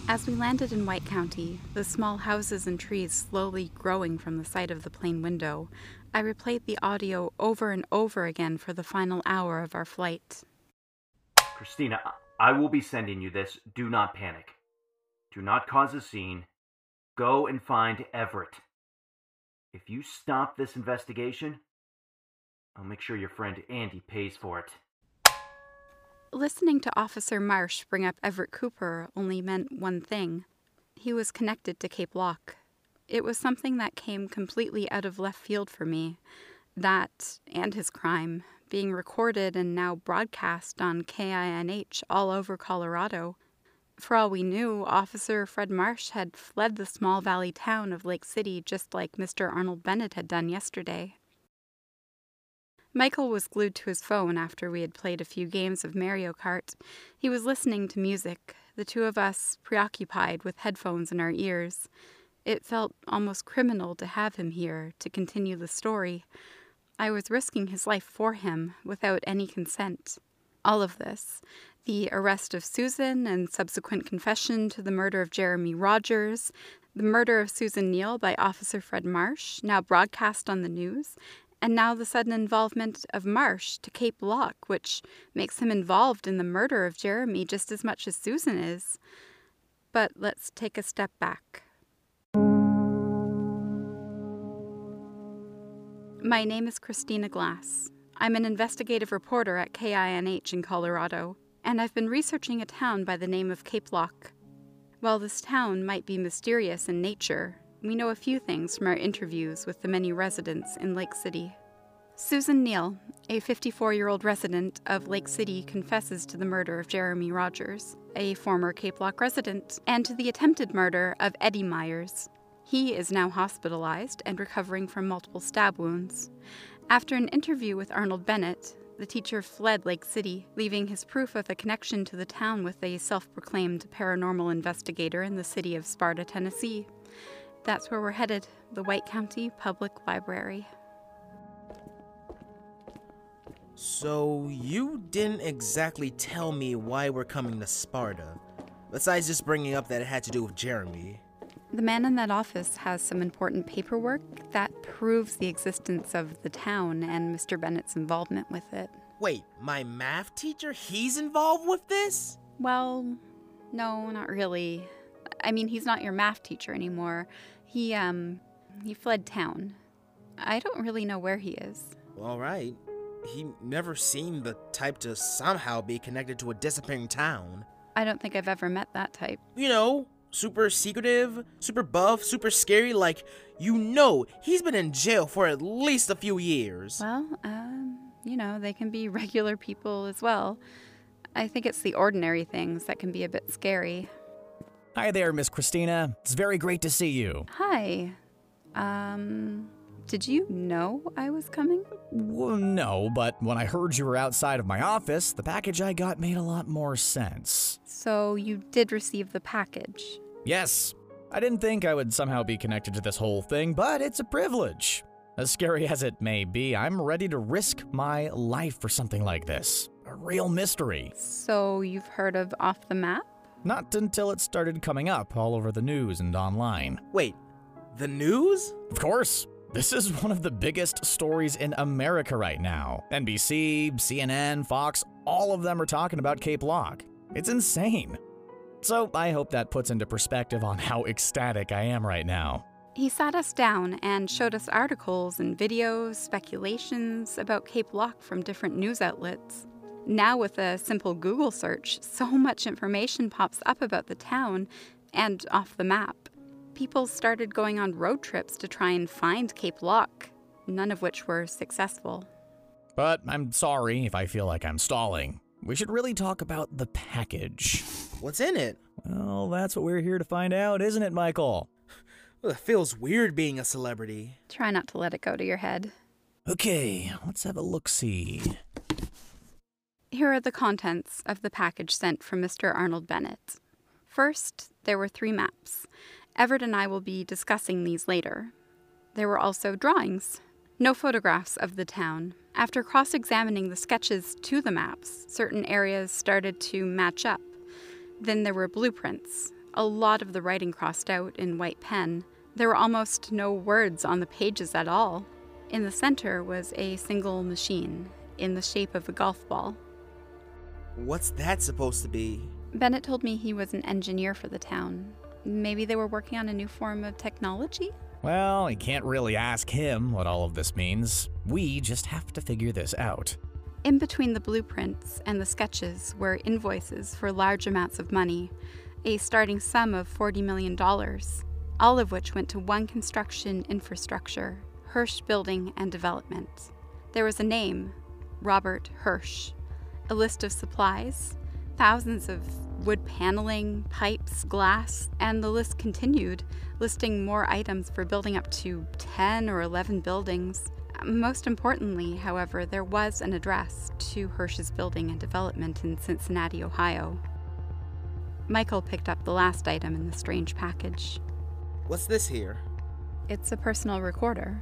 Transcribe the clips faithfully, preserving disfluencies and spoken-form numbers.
As we landed in White County, the small houses and trees slowly growing from the side of the plane window, I replayed the audio over and over again for the final hour of our flight. Christina, I will be sending you this. Do not panic. Do not cause a scene. Go and find Everett. If you stop this investigation, I'll make sure your friend Andy pays for it. Listening to Officer Marsh bring up Everett Cooper only meant one thing. He was connected to Cape Lock. It was something that came completely out of left field for me. That, and his crime, being recorded and now broadcast on K I N H all over Colorado. For all we knew, Officer Fred Marsh had fled the small valley town of Lake City just like Mister Arnold Bennett had done yesterday. Michael was glued to his phone after we had played a few games of Mario Kart. He was listening to music, the two of us preoccupied with headphones in our ears. It felt almost criminal to have him here to continue the story. I was risking his life for him without any consent. All of this, the arrest of Susan and subsequent confession to the murder of Jeremy Rogers, the murder of Susan Neal by Officer Fred Marsh, now broadcast on the news, and now the sudden involvement of Marsh to Cape Lock, which makes him involved in the murder of Jeremy just as much as Susan is. But let's take a step back. My name is Christina Glass. I'm an investigative reporter at K I N H in Colorado, and I've been researching a town by the name of Cape Lock. While this town might be mysterious in nature, we know a few things from our interviews with the many residents in Lake City. Susan Neal, a fifty-four-year-old resident of Lake City, confesses to the murder of Jeremy Rogers, a former Cape Lock resident, and to the attempted murder of Eddie Myers. He is now hospitalized and recovering from multiple stab wounds. After an interview with Arnold Bennett, the teacher fled Lake City, leaving his proof of a connection to the town with a self-proclaimed paranormal investigator in the city of Sparta, Tennessee. That's where we're headed, the White County Public Library. So, you didn't exactly tell me why we're coming to Sparta, besides just bringing up that it had to do with Jeremy. The man in that office has some important paperwork that proves the existence of the town and Mister Bennett's involvement with it. Wait, my math teacher, he's involved with this? Well, no, not really. I mean, he's not your math teacher anymore. He, um, he fled town. I don't really know where he is. All right. He never seemed the type to somehow be connected to a disappearing town. I don't think I've ever met that type. You know, super secretive, super buff, super scary, like, you know, he's been in jail for at least a few years. Well, um, you know, they can be regular people as well. I think it's the ordinary things that can be a bit scary. Hi there, Miss Christina. It's very great to see you. Hi. Um, did you know I was coming? Well, no, but when I heard you were outside of my office, the package I got made a lot more sense. So you did receive the package? Yes. I didn't think I would somehow be connected to this whole thing, but it's a privilege. As scary as it may be, I'm ready to risk my life for something like this. A real mystery. So you've heard of Off the Map? Not until it started coming up all over the news and online. Wait, the news? Of course. This is one of the biggest stories in America right now. N B C, C N N, Fox, all of them are talking about Cape Lock. It's insane. So I hope that puts into perspective on how ecstatic I am right now. He sat us down and showed us articles and videos, speculations about Cape Lock from different news outlets. Now with a simple Google search, so much information pops up about the town and Off the Map. People started going on road trips to try and find Cape Lock, none of which were successful. But I'm sorry if I feel like I'm stalling. We should really talk about the package. What's in it? Well, that's what we're here to find out, isn't it, Michael? Well, it feels weird being a celebrity. Try not to let it go to your head. Okay, let's have a look-see. Here are the contents of the package sent from Mister Arnold Bennett. First, there were three maps. Everett and I will be discussing these later. There were also drawings. No photographs of the town. After cross-examining the sketches to the maps, certain areas started to match up. Then there were blueprints, a lot of the writing crossed out in white pen. There were almost no words on the pages at all. In the center was a single machine, in the shape of a golf ball. What's that supposed to be? Bennett told me he was an engineer for the town. Maybe they were working on a new form of technology? Well, you can't really ask him what all of this means. We just have to figure this out. In between the blueprints and the sketches were invoices for large amounts of money, a starting sum of forty million dollars, all of which went to one construction infrastructure, Hirsch Building and Development. There was a name, Robert Hirsch, a list of supplies, thousands of wood paneling, pipes, glass, and the list continued, listing more items for building up to ten or eleven buildings. Most importantly, however, there was an address to Hirsch's Building and Development in Cincinnati, Ohio. Michael picked up the last item in the strange package. What's this here? It's a personal recorder.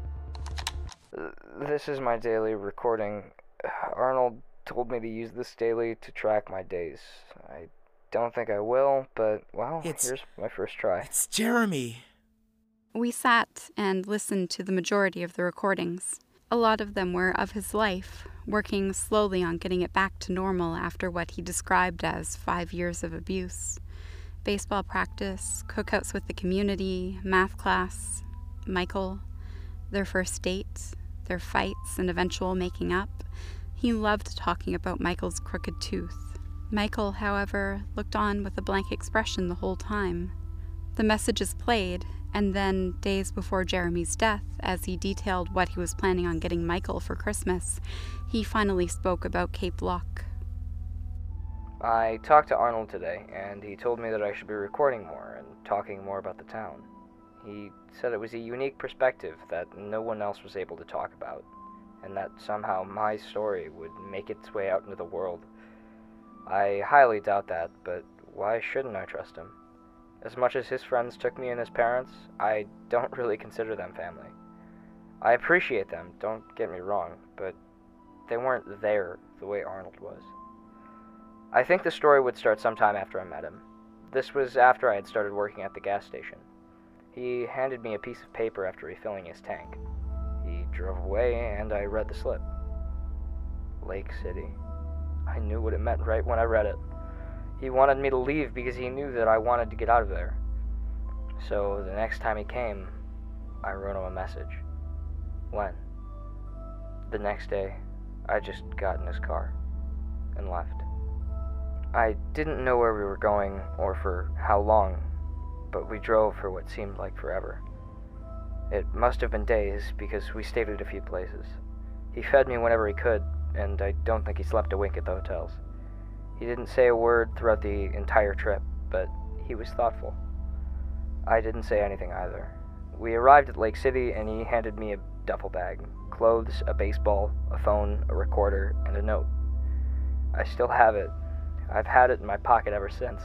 This is my daily recording. Arnold told me to use this daily to track my days. I don't think I will, but, well, It's- here's my first try. It's Jeremy. We sat and listened to the majority of the recordings. A lot of them were of his life, working slowly on getting it back to normal after what he described as five years of abuse. Baseball practice, cookouts with the community, math class, Michael, their first date, their fights and eventual making up. He loved talking about Michael's crooked tooth. Michael, however, looked on with a blank expression the whole time. The messages played, and then, days before Jeremy's death, as he detailed what he was planning on getting Michael for Christmas, he finally spoke about Cape Lock. I talked to Arnold today, and he told me that I should be recording more and talking more about the town. He said it was a unique perspective that no one else was able to talk about, and that somehow my story would make its way out into the world. I highly doubt that, but why shouldn't I trust him? As much as his friends took me and his parents, I don't really consider them family. I appreciate them, don't get me wrong, but they weren't there the way Arnold was. I think the story would start sometime after I met him. This was after I had started working at the gas station. He handed me a piece of paper after refilling his tank. He drove away, and I read the slip. Lake City. I knew what it meant right when I read it. He wanted me to leave because he knew that I wanted to get out of there. So the next time he came, I wrote him a message. When? The next day, I just got in his car and left. I didn't know where we were going or for how long, but we drove for what seemed like forever. It must have been days because we stayed at a few places. He fed me whenever he could, and I don't think he slept a wink at the hotels. He didn't say a word throughout the entire trip, but he was thoughtful. I didn't say anything either. We arrived at Lake City, and he handed me a duffel bag, clothes, a baseball, a phone, a recorder, and a note. I still have it. I've had it in my pocket ever since.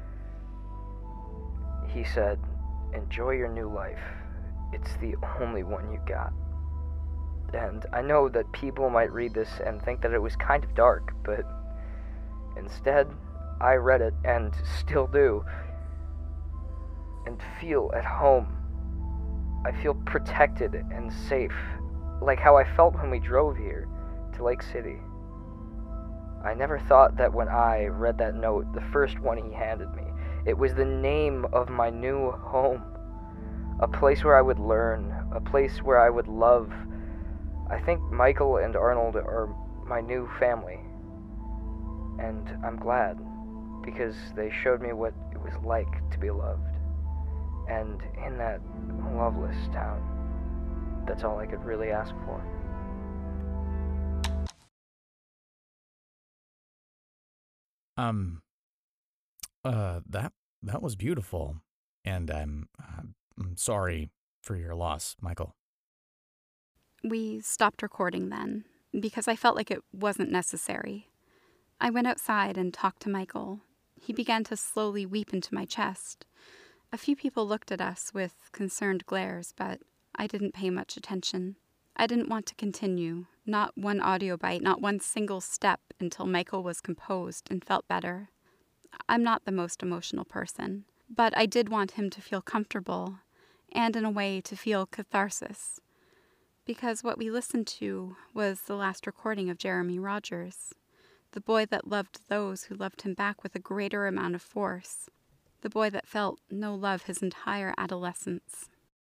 He said, "Enjoy your new life. It's the only one you got." And I know that people might read this and think that it was kind of dark, but instead, I read it, and still do, and feel at home. I feel protected and safe, like how I felt when we drove here to Lake City. I never thought that when I read that note, the first one he handed me, it was the name of my new home. A place where I would learn, a place where I would love. I think Michael and Arnold are my new family. And I'm glad, because they showed me what it was like to be loved. And in that loveless town, that's all I could really ask for. Um, uh, that, that was beautiful. And I'm, uh, I'm sorry for your loss, Michael. We stopped recording then, because I felt like it wasn't necessary. I went outside and talked to Michael. He began to slowly weep into my chest. A few people looked at us with concerned glares, but I didn't pay much attention. I didn't want to continue, not one audio bite, not one single step, until Michael was composed and felt better. I'm not the most emotional person, But I did want him to feel comfortable, and in a way to feel catharsis. Because what we listened to was the last recording of Jeremy Rogers, the boy that loved those who loved him back with a greater amount of force, the boy that felt no love his entire adolescence.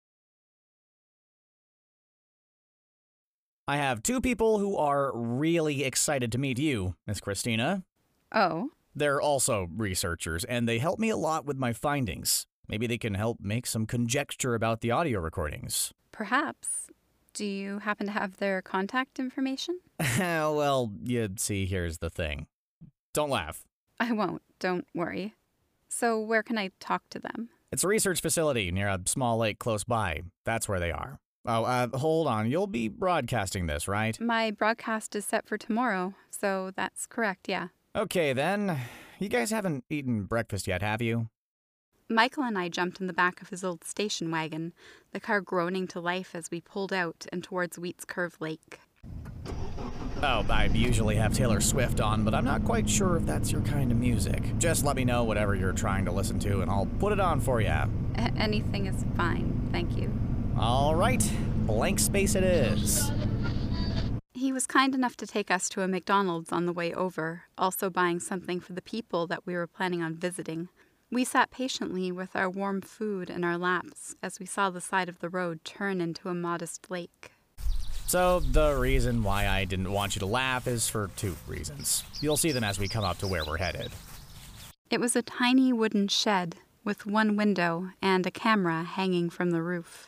I have two people who are really excited to meet you, Miss Christina. Oh? They're also researchers, and they help me a lot with my findings. Maybe they can help make some conjecture about the audio recordings. Perhaps. Do you happen to have their contact information? Well, you see, here's the thing. Don't laugh. I won't, don't worry. So where can I talk to them? It's a research facility near a small lake close by. That's where they are. Oh, uh, hold on. You'll be broadcasting this, right? My broadcast is set for tomorrow, so that's correct, yeah. Okay, then. You guys haven't eaten breakfast yet, have you? Michael and I jumped in the back of his old station wagon, the car groaning to life as we pulled out and towards Wheats Curve Lake. Oh, I usually have Taylor Swift on, but I'm not quite sure if that's your kind of music. Just let me know whatever you're trying to listen to, and I'll put it on for you. A- anything is fine, thank you. All right, blank space it is. He was kind enough to take us to a McDonald's on the way over, also buying something for the people that we were planning on visiting. We sat patiently with our warm food in our laps as we saw the side of the road turn into a modest lake. So, the reason why I didn't want you to laugh is for two reasons. You'll see them as we come up to where we're headed. It was a tiny wooden shed with one window and a camera hanging from the roof.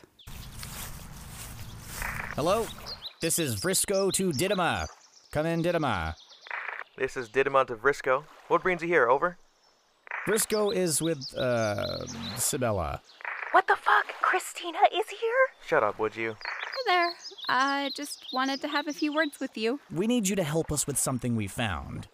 Hello? This is Vrisco to Didyma. Come in, Didyma. This is Didyma to Vrisco. What brings you here, over? Vrisco is with, uh, Sibella. What the fuck? Christina is here? Shut up, would you? Hi there. I just wanted to have a few words with you. We need you to help us with something we found.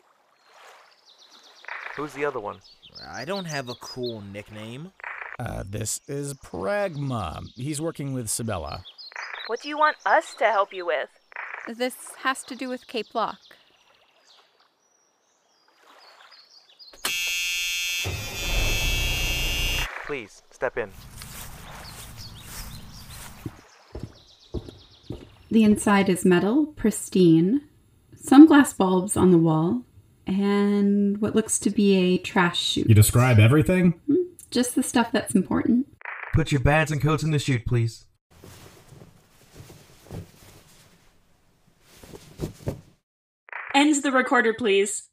Who's the other one? I don't have a cool nickname. Uh, this is Pragma. He's working with Sibella. What do you want us to help you with? This has to do with Cape Lock. Please, step in. The inside is metal, pristine, some glass bulbs on the wall, and what looks to be a trash chute. You describe everything? Just the stuff that's important. Put your bags and coats in the chute, please. Ends the recorder, please.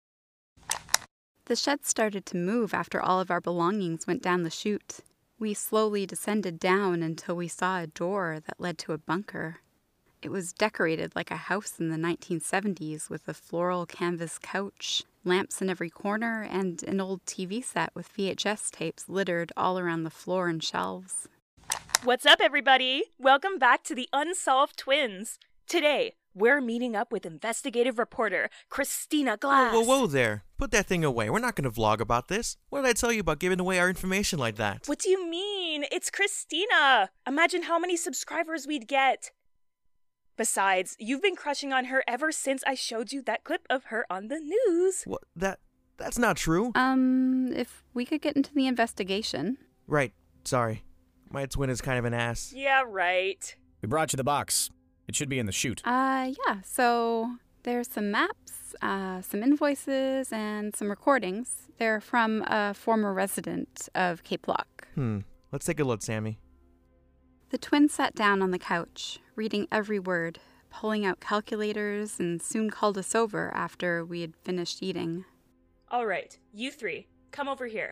The shed started to move after all of our belongings went down the chute. We slowly descended down until we saw a door that led to a bunker. It was decorated like a house in the nineteen seventies with a floral canvas couch, lamps in every corner, and an old T V set with V H S tapes littered all around the floor and shelves. What's up, everybody? Welcome back to the Unsolved Twins. Today, we're meeting up with investigative reporter Christina Glass. Whoa, whoa, whoa there. Put that thing away. We're not going to vlog about this. What did I tell you about giving away our information like that? What do you mean? It's Christina. Imagine how many subscribers we'd get. Besides, you've been crushing on her ever since I showed you that clip of her on the news. What? That, that's not true. Um, if we could get into the investigation. Right. Sorry. My twin is kind of an ass. Yeah, right. We brought you the box. It should be in the chute. Uh, yeah, so there's some maps, uh, some invoices, and some recordings. They're from a former resident of Cape Lock. Hmm. Let's take a look, Sammy. The twins sat down on the couch, reading every word, pulling out calculators, and soon called us over after we had finished eating. All right, you three, come over here.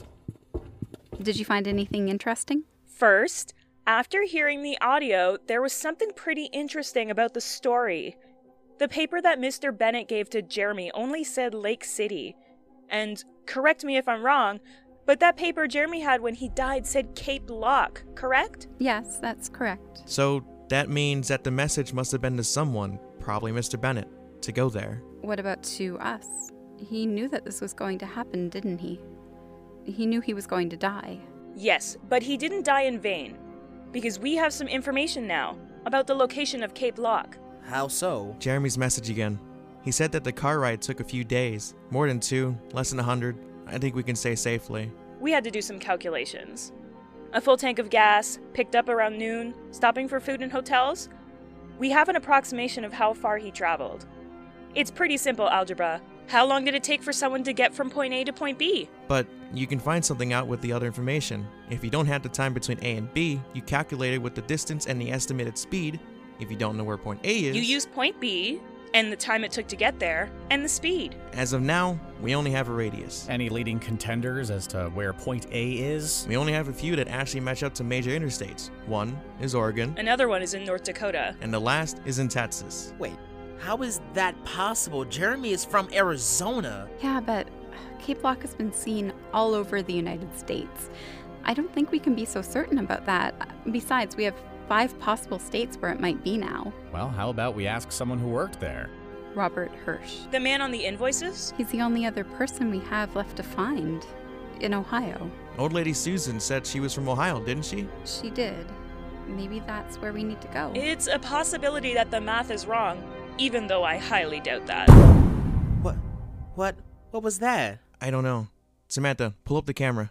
Did you find anything interesting? First, after hearing the audio, there was something pretty interesting about the story. The paper that Mister Bennett gave to Jeremy only said Lake City. And, correct me if I'm wrong, but that paper Jeremy had when he died said Cape Lock, correct? Yes, that's correct. So that means that the message must have been to someone, probably Mister Bennett, to go there. What about to us? He knew that this was going to happen, didn't he? He knew he was going to die. Yes, but he didn't die in vain. Because we have some information now about the location of Cape Lock. How so? Jeremy's message again. He said that the car ride took a few days. More than two, less than a hundred. I think we can say safely. we had to do some calculations. A full tank of gas, picked up around noon, stopping for food in hotels. We have an approximation of how far he traveled. It's pretty simple algebra. How long did it take for someone to get from point A to point B? But you can find something out with the other information. If you don't have the time between A and B, you calculate it with the distance and the estimated speed. If you don't know where point A is... You use point B, and the time it took to get there, and the speed. As of now, we only have a radius. Any leading contenders as to where point A is? We only have a few that actually match up to major interstates. One is Oregon. Another one is in North Dakota. And the last is in Texas. Wait, how is that possible? Jeremy is from Arizona. Yeah, but Cape Lock has been seen all over the United States. I don't think we can be so certain about that. Besides, we have five possible states where it might be now. Well, how about we ask someone who worked there? Robert Hirsch. The man on the invoices? He's the only other person we have left to find in Ohio. Old Lady Susan said she was from Ohio, didn't she? She did. Maybe that's where we need to go. It's a possibility that the math is wrong, even though I highly doubt that. What? What? What was that? I don't know. Samantha, pull up the camera.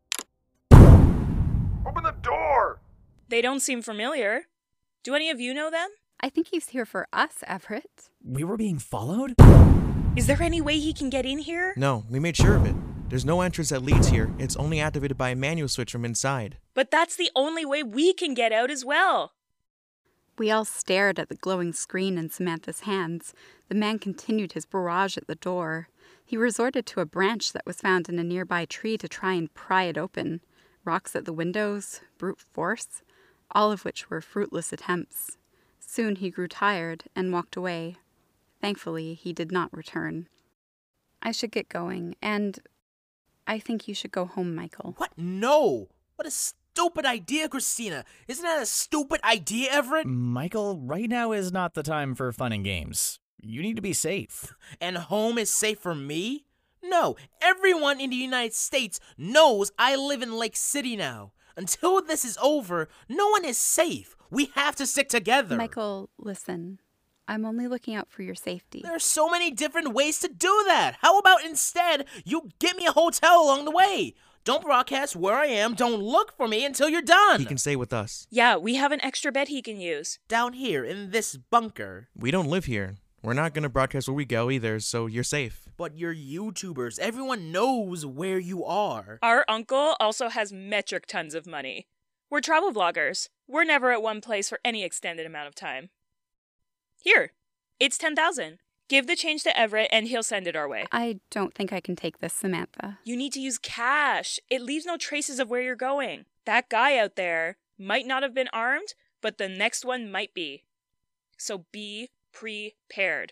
Open the door! They don't seem familiar. Do any of you know them? I think he's here for us, Everett. We were being followed? Is there any way he can get in here? No, we made sure of it. There's no entrance that leads here. It's only activated by a manual switch from inside. But that's the only way we can get out as well. We all stared at the glowing screen in Samantha's hands. The man continued his barrage at the door. He resorted to a branch that was found in a nearby tree to try and pry it open. Rocks at the windows, brute force, all of which were fruitless attempts. Soon he grew tired and walked away. Thankfully, he did not return. I should get going, and I think you should go home, Michael. What? No! What a stupid idea, Christina! Isn't that a stupid idea, Everett? Michael, right now is not the time for fun and games. You need to be safe. And home is safe for me? No, everyone in the United States knows I live in Lake City now. Until this is over, no one is safe. We have to stick together. Michael, listen. I'm only looking out for your safety. There are so many different ways to do that. How about instead you get me a hotel along the way? Don't broadcast where I am. Don't look for me until you're done. He can stay with us. Yeah, we have an extra bed he can use. Down here in this bunker. We don't live here. We're not going to broadcast where we go either, so you're safe. But you're YouTubers. Everyone knows where you are. Our uncle also has metric tons of money. We're travel vloggers. We're never at one place for any extended amount of time. Here, it's ten thousand. Give the change to Everett and he'll send it our way. I don't think I can take this, Samantha. You need to use cash. It leaves no traces of where you're going. That guy out there might not have been armed, but the next one might be. So be prepared.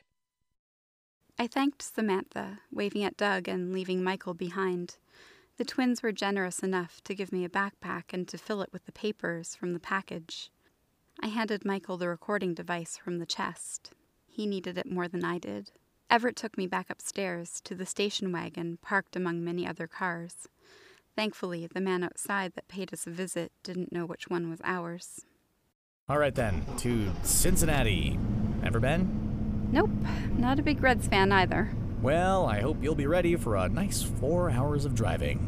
I thanked Samantha, waving at Doug and leaving Michael behind. The twins were generous enough to give me a backpack and to fill it with the papers from the package. I handed Michael the recording device from the chest. He needed it more than I did. Everett took me back upstairs to the station wagon parked among many other cars. Thankfully, the man outside that paid us a visit didn't know which one was ours. All right then, to Cincinnati. Ever been? Nope, not a big Reds fan either. Well, I hope you'll be ready for a nice four hours of driving.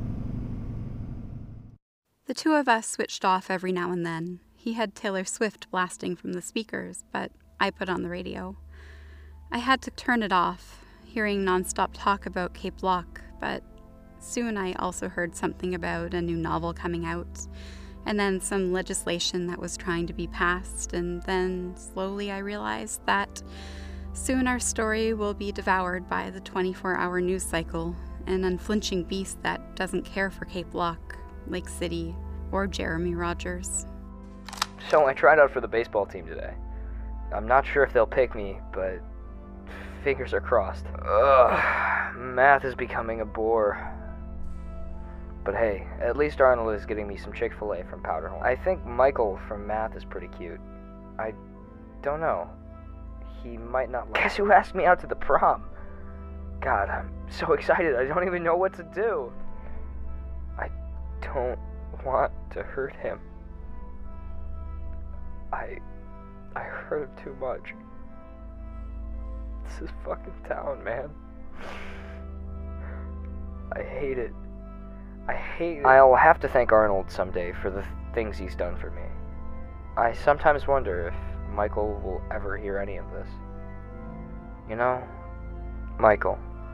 The two of us switched off every now and then. He had Taylor Swift blasting from the speakers, but I put on the radio. I had to turn it off, hearing nonstop talk about Cape Lock, but soon I also heard something about a new novel coming out, and then some legislation that was trying to be passed, and then slowly I realized that soon our story will be devoured by the twenty-four hour news cycle, an unflinching beast that doesn't care for Cape Lock, Lake City, or Jeremy Rogers. So I tried out for the baseball team today. I'm not sure if they'll pick me, but fingers are crossed. Ugh, math is becoming a bore. But hey, at least Arnold is getting me some Chick-fil-A from Powderhorn. I think Michael from math is pretty cute. I don't know. He might not like... Guess who asked me out to the prom? God, I'm so excited I don't even know what to do. I don't want to hurt him. I... I hurt him too much. This is fucking town, man. I hate it. I hate... I'll have to thank Arnold someday for the things he's done for me. I sometimes wonder if Michael will ever hear any of this. You know, Michael,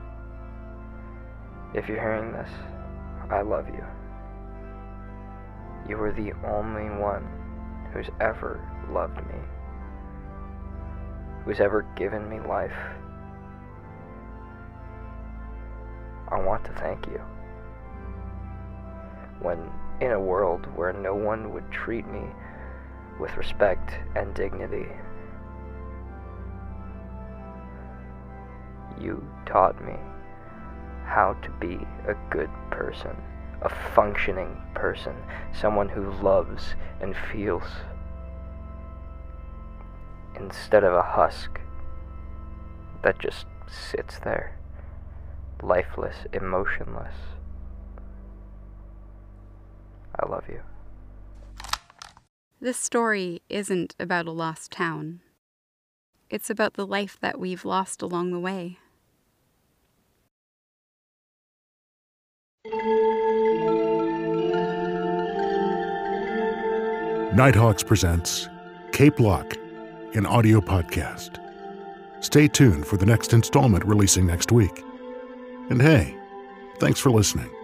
if you're hearing this, I love you. You were the only one who's ever loved me, who's ever given me life. I want to thank you. When in a world where no one would treat me with respect and dignity, you taught me how to be a good person, a functioning person, someone who loves and feels, instead of a husk that just sits there, lifeless, emotionless. I love you. This story isn't about a lost town. It's about the life that we've lost along the way. Nighthawks presents Cape Lock, an audio podcast. Stay tuned for the next installment releasing next week. And hey, thanks for listening.